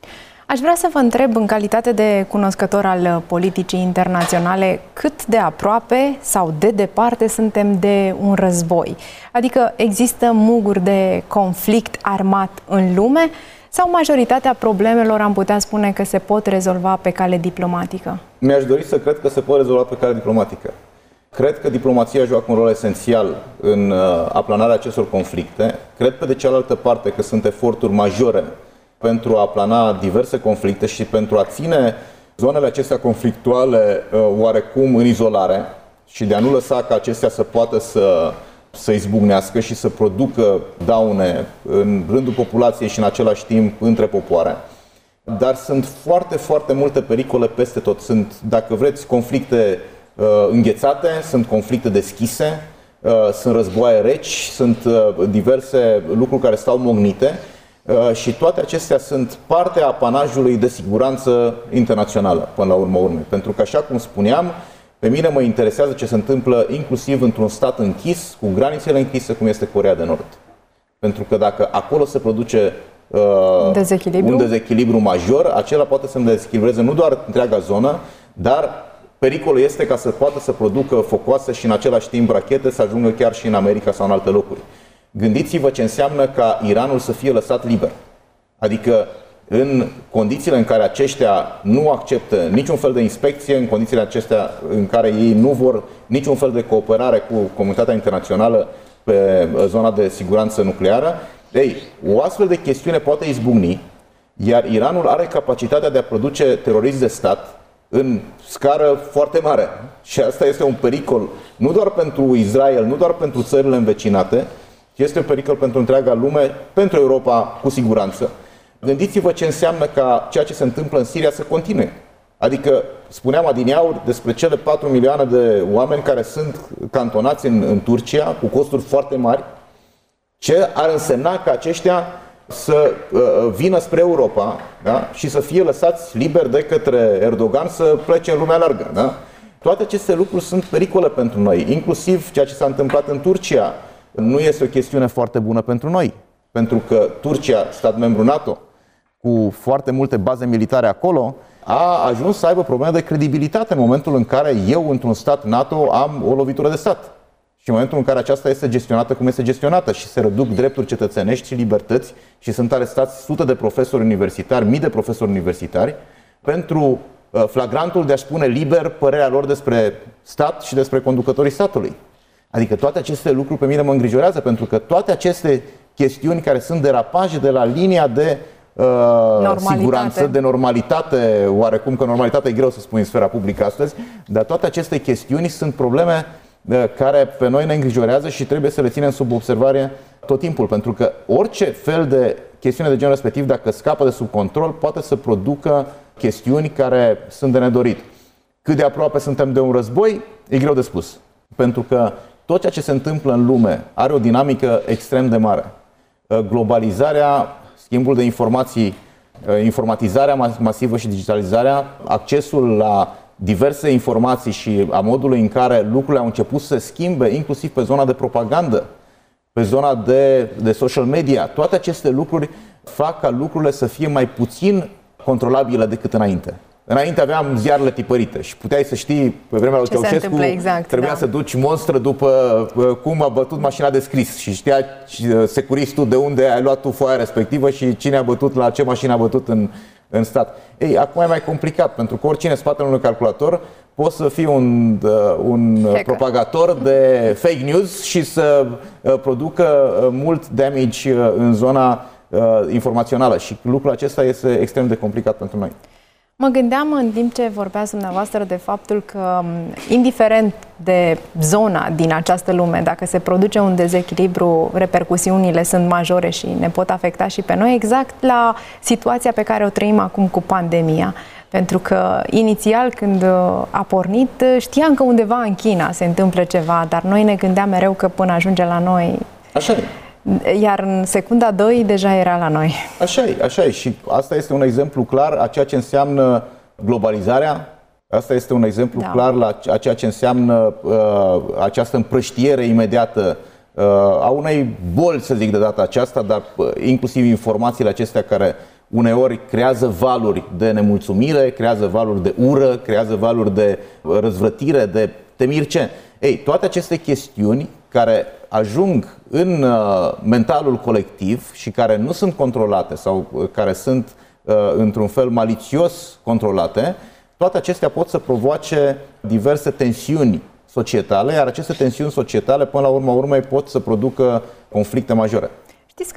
Aș vrea să vă întreb, în calitate de cunoscător al politicii internaționale, cât de aproape sau de departe suntem de un război? Adică există muguri de conflict armat în lume sau majoritatea problemelor am putea spune că se pot rezolva pe cale diplomatică? Mi-aș dori să cred că se pot rezolva pe cale diplomatică. Cred că diplomația joacă un rol esențial în aplanarea acestor conflicte. Cred pe de cealaltă parte că sunt eforturi majore pentru a aplana diverse conflicte și pentru a ține zonele acestea conflictuale oarecum în izolare și de a nu lăsa ca acestea să poată să izbucnească și să producă daune în rândul populației și în același timp între popoare. Dar sunt foarte, foarte multe pericole peste tot. Sunt, dacă vreți, conflicte înghețate, sunt conflicte deschise, sunt războaie reci, sunt diverse lucruri care stau mognite. Și toate acestea sunt parte a apanajului de siguranță internațională, până la urmă urmei. Pentru că, așa cum spuneam, pe mine mă interesează ce se întâmplă inclusiv într-un stat închis, cu granițele închise, cum este Coreea de Nord. Pentru că dacă acolo se produce un dezechilibru major, acela poate să dezechilibreze nu doar întreaga zonă, dar pericolul este ca să poată să producă focoase și în același timp rachete să ajungă chiar și în America sau în alte locuri. Gândiți-vă ce înseamnă ca Iranul să fie lăsat liber. Adică în condițiile în care aceștia nu acceptă niciun fel de inspecție, în condițiile acestea în care ei nu vor niciun fel de cooperare cu comunitatea internațională pe zona de siguranță nucleară, o astfel de chestiune poate izbucni, iar Iranul are capacitatea de a produce terorism de stat în scară foarte mare. Și asta este un pericol nu doar pentru Israel, nu doar pentru țările învecinate, ci este un pericol pentru întreaga lume, pentru Europa cu siguranță. Gândiți-vă ce înseamnă ca ceea ce se întâmplă în Siria să continue. Adică, spuneam adineauri despre cele 4 milioane de oameni care sunt cantonați în Turcia, cu costuri foarte mari, ce ar însemna ca aceștia să vină spre Europa, da? Și să fie lăsați liberi de către Erdogan să plece în lumea largă. Da? Toate aceste lucruri sunt pericole pentru noi, inclusiv ceea ce s-a întâmplat în Turcia. Nu este o chestiune foarte bună pentru noi, pentru că Turcia, stat membru NATO, cu foarte multe baze militare acolo, a ajuns să aibă probleme de credibilitate în momentul în care eu, într-un stat NATO, am o lovitură de stat. Și în momentul în care aceasta este gestionată cum este gestionată și se reduc drepturi cetățenești și libertăți și sunt arestați sute de profesori universitari, mii de profesori universitari, pentru flagrantul de a spune liber părerea lor despre stat și despre conducătorii statului. Adică toate aceste lucruri pe mine mă îngrijorează, pentru că toate aceste chestiuni care sunt derapaje de la linia de siguranță, de normalitate, oarecum că normalitate e greu să spui în sfera publică astăzi, dar toate aceste chestiuni sunt probleme care pe noi ne îngrijorează și trebuie să le ținem sub observare tot timpul, pentru că orice fel de chestiune de genul respectiv, dacă scapă de sub control, poate să producă chestiuni care sunt de nedorit. Cât de aproape suntem de un război, e greu de spus, pentru că tot ceea ce se întâmplă în lume are o dinamică extrem de mare. Globalizarea, schimbul de informații informatizarea masivă și digitalizarea, accesul la diverse informații și a modului în care lucrurile au început să se schimbe, inclusiv pe zona de propagandă, pe zona de social media, toate aceste lucruri fac ca lucrurile să fie mai puțin controlabile decât înainte. Înainte aveam ziarele tipărite și puteai să știi, pe vremea lui Ceaușescu, trebuia să duci monstră după cum a bătut mașina de scris și știa securistul de unde ai luat tu foaia respectivă și cine a bătut, la ce mașină a bătut în stat. Ei, acum e mai complicat, pentru că oricine în spatele unui calculator poți să fii un propagator de fake news și să producă mult damage în zona informațională și lucrul acesta este extrem de complicat pentru noi. Mă gândeam în timp ce vorbeați dumneavoastră de faptul că, indiferent de zona din această lume, dacă se produce un dezechilibru, repercusiunile sunt majore și ne pot afecta și pe noi, exact la situația pe care o trăim acum cu pandemia. Pentru că, inițial, când a pornit, știam că undeva în China se întâmplă ceva, dar noi ne gândeam mereu că până ajunge la noi... Așa e. Iar în secunda 2 deja era la noi. Așa e. Și asta este un exemplu clar a ceea ce înseamnă globalizarea. Asta este un exemplu clar la a ceea ce înseamnă această împrăștiere imediată a unei boli, să zic de data aceasta, dar inclusiv informațiile acestea care uneori creează valuri de nemulțumire, creează valuri de ură, creează valuri de răzvrătire, de temirce. Ei, toate aceste chestiuni care ajung în mentalul colectiv și care nu sunt controlate sau care sunt într-un fel malițios controlate, toate acestea pot să provoace diverse tensiuni societale, iar aceste tensiuni societale, până la urma urmei, pot să producă conflicte majore. Știți că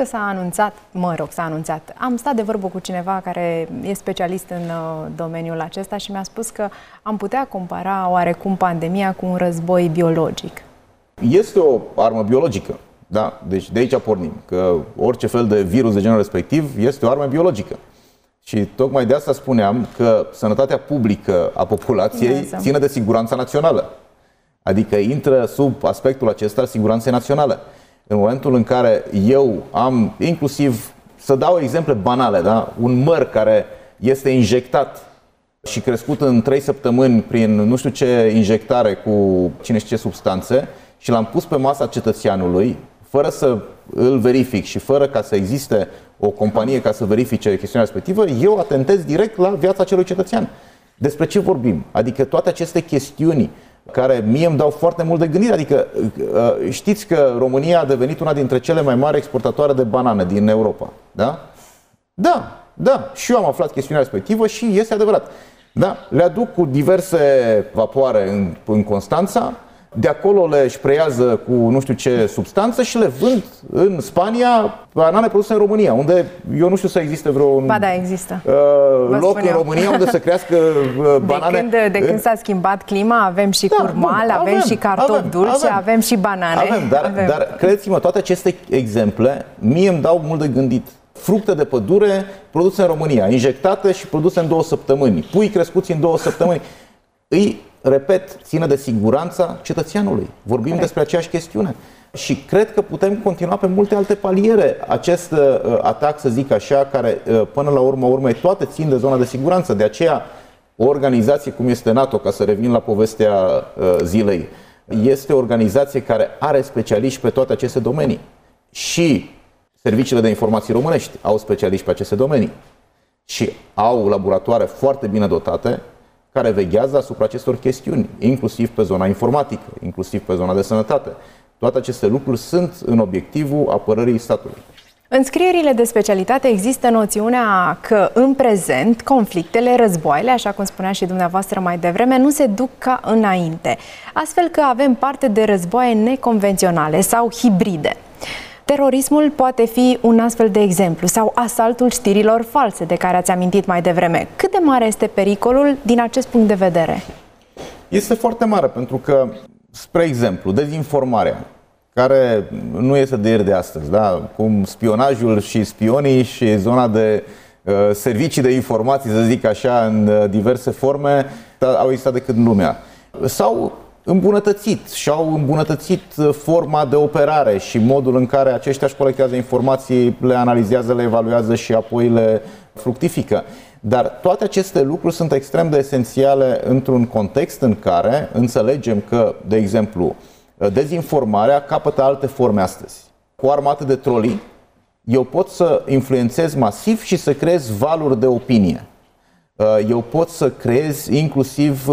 s-a anunțat, am stat de vorbă cu cineva care e specialist în domeniul acesta și mi-a spus că am putea compara oarecum pandemia cu un război biologic. Este o armă biologică, da? Deci de aici pornim, că orice fel de virus de genul respectiv este o armă biologică. Și tocmai de asta spuneam că sănătatea publică a populației ține de siguranța națională. Adică intră sub aspectul acesta al siguranței naționale. În momentul în care eu am, inclusiv, să dau exemple banale, da? Un măr care este injectat și crescut în 3 săptămâni prin nu știu ce injectare cu cine știe ce substanțe și l-am pus pe masa cetățeanului, fără să îl verific și fără ca să existe o companie ca să verifice chestiunea respectivă, eu atentez direct la viața acelui cetățean. Despre ce vorbim? Adică toate aceste chestiuni care mie îmi dau foarte mult de gândire. Adică știți că România a devenit una dintre cele mai mari exportatoare de banane din Europa. Da? Da. Și eu am aflat chestiunea respectivă și este adevărat. Da? Le aduc cu diverse vapoare în Constanța, de acolo le șpreiază cu nu știu ce substanță și le vând în Spania banane produse în România, unde eu nu știu să existe vreun loc în România unde să crească banane. De când s-a schimbat clima, avem și curmal, avem și cartofi dulce, avem și banane. Dar credeți-mă, toate aceste exemple mie îmi dau mult de gândit. Fructe de pădure produse în România, injectate și produse în 2 săptămâni, pui crescuți în 2 săptămâni. Repet, ține de siguranța cetățeanului. Vorbim despre aceeași chestiune. Și cred că putem continua pe multe alte paliere acest atac, să zic așa, care până la urma urmei toate țin de zona de siguranță. De aceea o organizație cum este NATO, ca să revin la povestea zilei, este o organizație care are specialiști pe toate aceste domenii. Și serviciile de informații românești au specialiști pe aceste domenii. Și au laboratoare foarte bine dotate care veghează asupra acestor chestiuni, inclusiv pe zona informatică, inclusiv pe zona de sănătate. Toate aceste lucruri sunt în obiectivul apărării statului. În scrierile de specialitate există noțiunea că în prezent conflictele, războaiele, așa cum spunea și dumneavoastră mai devreme, nu se duc ca înainte, astfel că avem parte de războaie neconvenționale sau hibride. Terorismul poate fi un astfel de exemplu sau asaltul știrilor false de care ați amintit mai devreme. Cât de mare este pericolul din acest punct de vedere? Este foarte mare pentru că, spre exemplu, dezinformarea, care nu este de ieri de astăzi, da? Cum spionajul și spionii și zona de servicii de informații, să zic așa, în diverse forme, au existat de când în lumea. S-au îmbunătățit și au îmbunătățit forma de operare și modul în care aceștia își colectează informații, le analizează, le evaluează și apoi le fructifică. Dar toate aceste lucruri sunt extrem de esențiale într-un context în care înțelegem că, de exemplu, dezinformarea capătă alte forme astăzi. Cu o armată de trolii, eu pot să influențez masiv și să creez valuri de opinie. Eu pot să creez inclusiv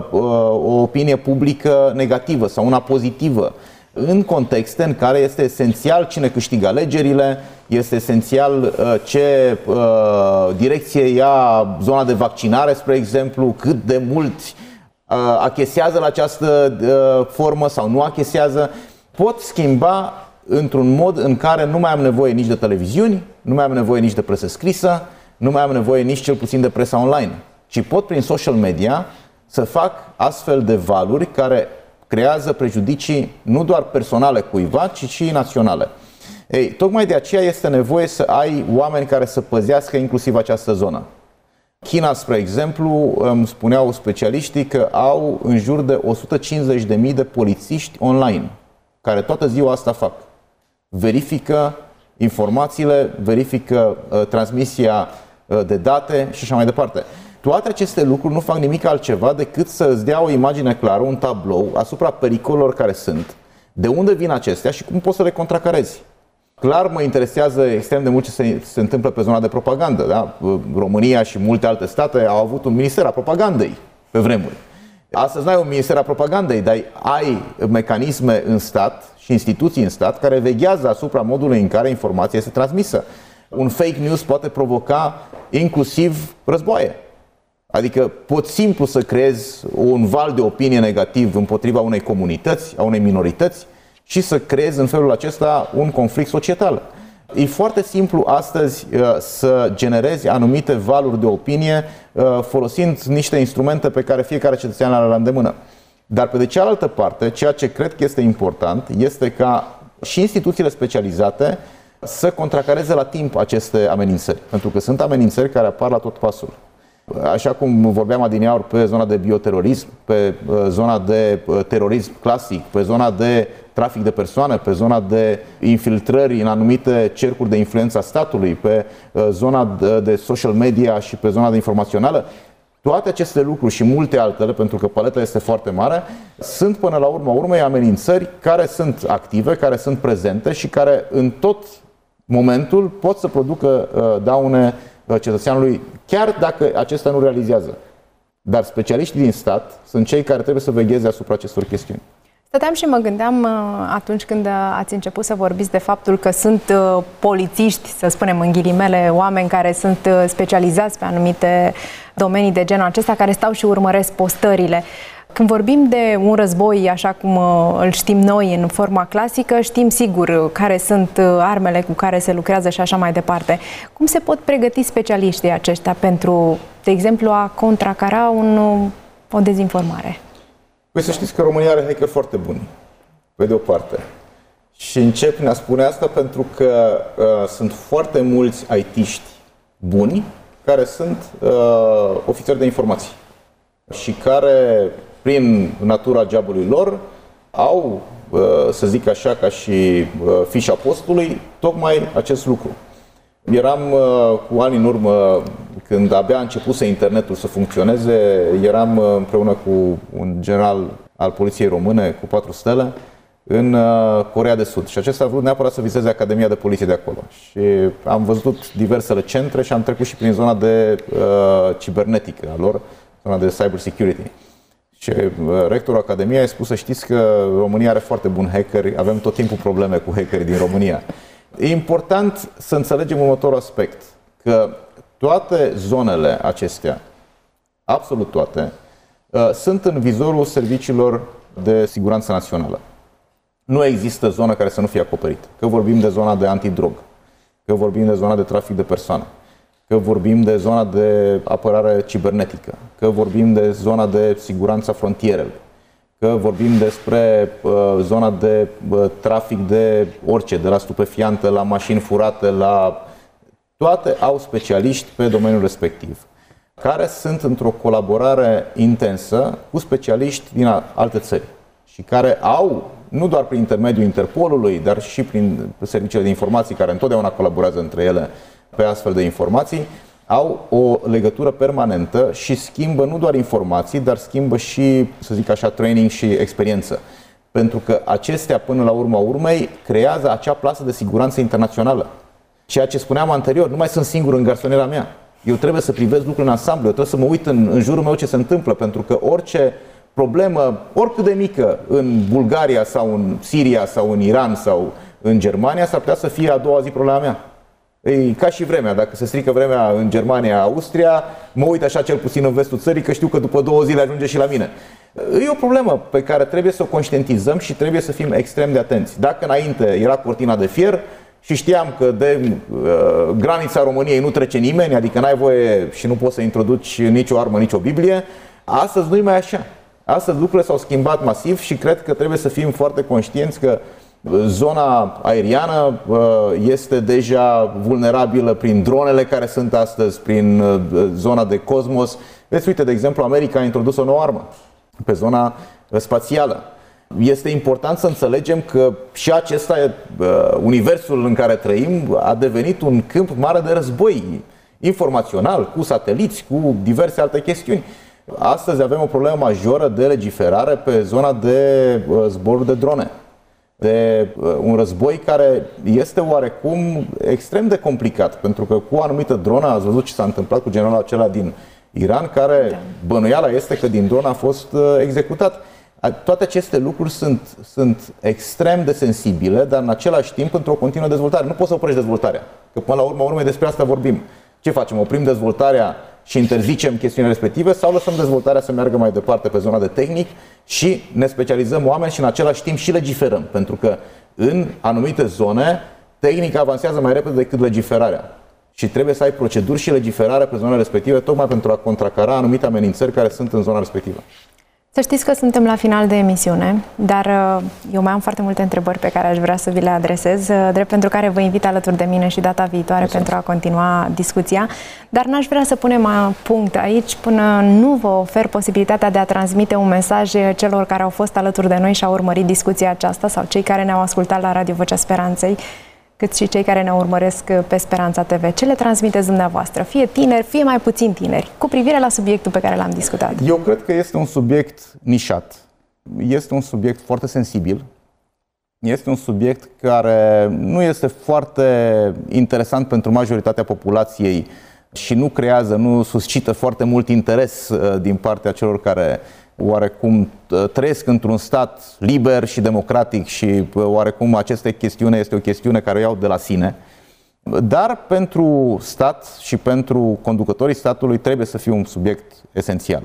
o opinie publică negativă sau una pozitivă în contexte în care este esențial cine câștigă alegerile, este esențial ce direcție ia zona de vaccinare, spre exemplu, cât de mulți achesează la această formă sau nu achesează. Pot schimba într-un mod în care nu mai am nevoie nici de televiziuni, nu mai am nevoie nici de presă scrisă, nu mai am nevoie nici cel puțin de presa online, ci pot prin social media să fac astfel de valuri care creează prejudicii nu doar personale cuiva, ci și naționale. Ei, tocmai de aceea este nevoie să ai oameni care să păzească inclusiv această zonă. China, spre exemplu, îmi spuneau specialiștii că au în jur de 150.000 de polițiști online, care toată ziua asta fac. Verifică informațiile, verifică transmisia de date și așa mai departe. Toate aceste lucruri nu fac nimic altceva decât să îți dea o imagine clară, un tablou asupra pericolelor care sunt, de unde vin acestea și cum poți să le contracarezi. Clar mă interesează extrem de mult ce se întâmplă pe zona de propagandă. Da? România și multe alte state au avut un minister al propagandei pe vremuri. Astăzi n-ai un minister al propagandei, dar ai mecanisme în stat și instituții în stat care veghează asupra modului în care informația este transmisă. Un fake news poate provoca inclusiv războaie. Adică poți simplu să creezi un val de opinie negativ împotriva unei comunități, a unei minorități și să creezi în felul acesta un conflict societal. E foarte simplu astăzi să generezi anumite valuri de opinie folosind niște instrumente pe care fiecare cetățean le are la îndemână. Dar pe de cealaltă parte, ceea ce cred că este important este ca și instituțiile specializate să contracareze la timp aceste amenințări. Pentru că sunt amenințări care apar la tot pasul. Așa cum vorbeam adineauri pe zona de bioterorism, pe zona de terorism clasic, pe zona de trafic de persoane, pe zona de infiltrări în anumite cercuri de influență a statului, pe zona de social media și pe zona de informațională, toate aceste lucruri și multe altele, pentru că paleta este foarte mare, sunt până la urma urmei amenințări care sunt active, care sunt prezente și care în tot momentul pot să producă daune cetățeanului, chiar dacă acesta nu realizează. Dar specialiștii din stat sunt cei care trebuie să vegheze asupra acestor chestiuni. Stăteam și mă gândeam atunci când ați început să vorbiți de faptul că sunt polițiști, să spunem în ghilimele, oameni care sunt specializați pe anumite domenii de genul acesta, care stau și urmăresc postările. Când vorbim de un război, așa cum îl știm noi în forma clasică, știm sigur care sunt armele cu care se lucrează și așa mai departe. Cum se pot pregăti specialiștii aceștia pentru, de exemplu, a contracara o dezinformare? Păi să știți că România are hackeri foarte buni, pe de o parte. Și încep prin a spune asta pentru că sunt foarte mulți IT-ști buni care sunt ofițeri de informații și care, prin natura job-ului lor, au, să zic așa, ca și fișa postului, tocmai acest lucru. Eram cu ani în urmă, când abia a început internetul să funcționeze, eram împreună cu un general al poliției române cu 4 stele în Coreea de Sud. Și acesta a vrut neapărat să vizeze Academia de Poliție de acolo. Și am văzut diversele centre și am trecut și prin zona de cibernetică a lor, zona de cyber security. Și rectorul Academiei a spus să știți că România are foarte buni hackeri, avem tot timpul probleme cu hackerii din România. E important să înțelegem următorul aspect, că toate zonele acestea, absolut toate, sunt în vizorul serviciilor de siguranță națională. Nu există zonă care să nu fie acoperită. Că vorbim de zona de antidrog, că vorbim de zona de trafic de persoane, că vorbim de zona de apărare cibernetică, că vorbim de zona de siguranță a frontierelor, că vorbim despre zona de trafic de orice, de la stupefiante, la mașini furate, la... Toate au specialiști pe domeniul respectiv, care sunt într-o colaborare intensă cu specialiști din alte țări și care au, nu doar prin intermediul Interpolului, dar și prin serviciile de informații, care întotdeauna colaborează între ele pe astfel de informații, au o legătură permanentă și schimbă nu doar informații, dar schimbă și, să zic așa, training și experiență. Pentru că acestea, până la urma urmei, creează acea plasă de siguranță internațională. Ceea ce spuneam anterior, nu mai sunt singur în garsoniera mea. Eu trebuie să privesc lucrurile în ansamblu, eu trebuie să mă uit în jurul meu ce se întâmplă, pentru că orice problemă, oricât de mică, în Bulgaria sau în Siria sau în Iran sau în Germania, s-ar putea să fie a doua zi problema mea. E ca și vremea, dacă se strică vremea în Germania, Austria, mă uit așa cel puțin în vestul țării, că știu că după 2 zile ajunge și la mine. E o problemă pe care trebuie să o conștientizăm și trebuie să fim extrem de atenți. Dacă înainte era cortina de fier și știam că de granița României nu trece nimeni, adică n-ai voie și nu poți să introduci nicio armă, nicio Biblie, astăzi nu-i mai așa. Astăzi lucrurile s-au schimbat masiv și cred că trebuie să fim foarte conștienți că zona aeriană este deja vulnerabilă prin dronele care sunt astăzi, prin zona de cosmos. Vedeți, uite, de exemplu, America a introdus o nouă armă pe zona spațială. Este important să înțelegem că și acesta, universul în care trăim, a devenit un câmp mare de război informațional, cu sateliți, cu diverse alte chestiuni. Astăzi avem o problemă majoră de legiferare pe zona de zboruri de drone. De un război care este oarecum extrem de complicat, pentru că cu o anumită dronă, ați văzut ce s-a întâmplat cu generalul acela din Iran, care bănuiala este că din dronă a fost executat. Toate aceste lucruri sunt extrem de sensibile, dar în același timp într-o continuă dezvoltare. Nu poți să oprești dezvoltarea, că până la urmă despre asta vorbim. Ce facem? Oprim dezvoltarea și interzicem chestiunile respective sau lăsăm dezvoltarea să meargă mai departe pe zona de tehnic și ne specializăm oameni și în același timp și legiferăm? Pentru că în anumite zone tehnica avansează mai repede decât legiferarea. Și trebuie să ai proceduri și legiferare pe zona respective tocmai pentru a contracara anumite amenințări care sunt în zona respectivă. Să știți că suntem la final de emisiune, dar eu mai am foarte multe întrebări pe care aș vrea să vi le adresez, drept pentru care vă invit alături de mine și data viitoare pentru a continua discuția, dar n-aș vrea să punem punct aici până nu vă ofer posibilitatea de a transmite un mesaj celor care au fost alături de noi și au urmărit discuția aceasta sau cei care ne-au ascultat la Radio Vocea Speranței, cât și cei care ne urmăresc pe Speranța TV. Ce le transmiteți dumneavoastră, fie tineri, fie mai puțin tineri, cu privire la subiectul pe care l-am discutat? Eu cred că este un subiect nișat. Este un subiect foarte sensibil. Este un subiect care nu este foarte interesant pentru majoritatea populației și nu suscită foarte mult interes din partea celor care oarecum trăiesc într-un stat liber și democratic și oarecum această chestiune este o chestiune care o iau de la sine. Dar pentru stat și pentru conducătorii statului trebuie să fie un subiect esențial.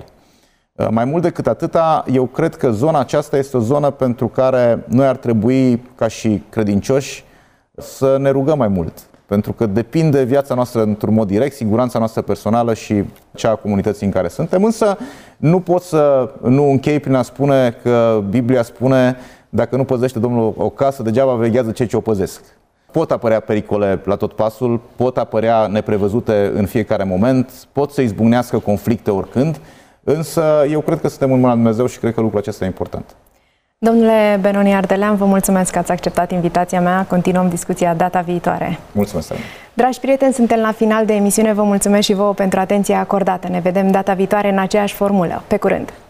Mai mult decât atâta, eu cred că zona aceasta este o zonă pentru care noi ar trebui, ca și credincioși, să ne rugăm mai mult. Pentru că depinde viața noastră într-un mod direct, siguranța noastră personală și cea a comunității în care suntem. Însă nu pot să nu închei prin a spune că Biblia spune: dacă nu păzește Domnul o casă, degeaba veghează cei ce o păzesc. Pot apărea pericole la tot pasul, pot apărea neprevăzute în fiecare moment, pot să izbucnească conflicte oricând, însă eu cred că suntem în mâna lui Dumnezeu și cred că lucrul acesta e important. Domnule Benoni Ardelean, vă mulțumesc că ați acceptat invitația mea. Continuăm discuția data viitoare. Mulțumesc, Sănă. Dragi prieteni, suntem la final de emisiune. Vă mulțumesc și vouă pentru atenția acordată. Ne vedem data viitoare în aceeași formulă. Pe curând!